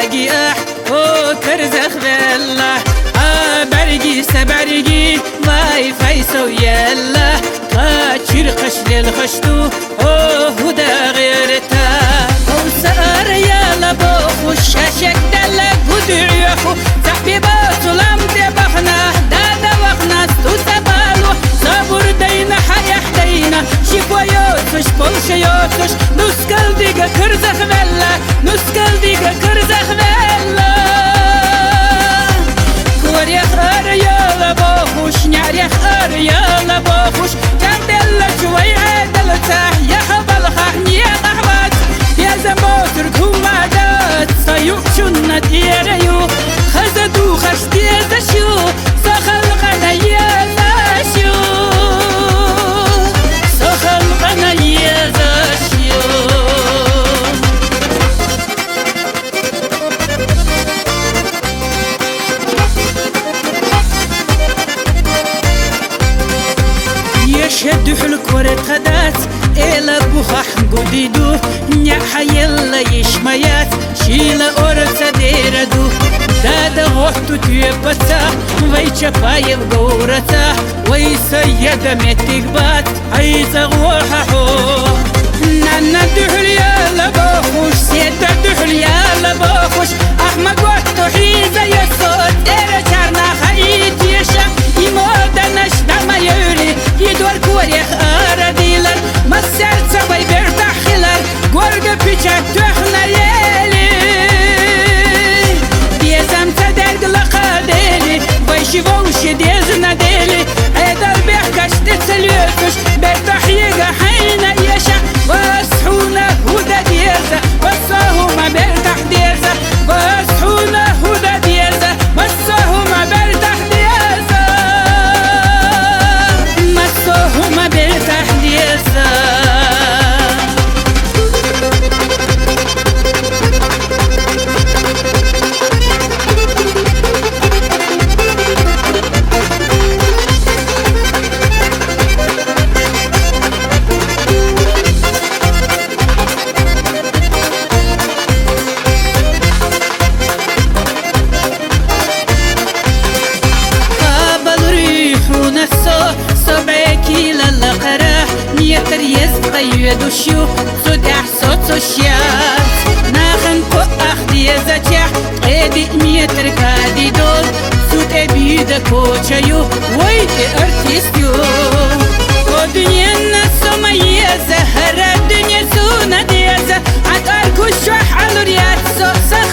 باقي او كرزخ بالله برقي سبرقي باي فايسو يلا قاشر قشل الخشتو هدا غيرتا وسار يلا بوخو الشاشك دلك ودعيخو صاحبي بطلام دبخنا دادا وخنا ستوسبالو صبر دينا حيح دينا شكوى يوتش بولش يوتش نسكال ديقا كرزخ بالله نسكال ديقا كرزخ بالله كوريخ يلا بوخوش نعريخ يلا بوخوش كان دلة شوي عدل تاح يا خبل خحني يا قحبات يا زموتر كوما دات سيوك شنة يريو خزدو خشتي زشيو سخلقنا يا زاشيو سخلقنا يا زاشيو يشهد حلك ورقدات إلى بوخح قديدو نيحا يلا يشميات شيلا أورسا ديردو دادا غوحتو تيبتا ويشا بايب قورتا ويسيدا متقبات عيزا غوحا حو نانا دحل يلا بوخوش سيدا دحل يلا بوخوش أحمد وقتو حيزا يسود إيرا شارنا خايت يشا يمودا نشتا ما يولي يدور كوريخ أرديلر مسار سوي بيرتاح خلال قرق بيشا تحنا يلي ديزم تدرق لقاديلي ويشي فوشي ديزنا ديلي عيدر بيحكش تتسليوكش بيرتاح يقا حينا يشا واسحونا هودا ديزا وصاهما بيرتاح ديزا واسحونا هودا ديزا وصاهما بيرتاح ديزا مسوهما بيرتاح ديزا يدوشيو صد احسوت سوشيات ناخن كو اخدي زجح قيدي ميتر كادي دول سود ابيدا كوشيو ويدي ارتيستيو ودنيا الناس ميزة هرا الدنيا سونا ديزة عقار كوشوح على ريات سو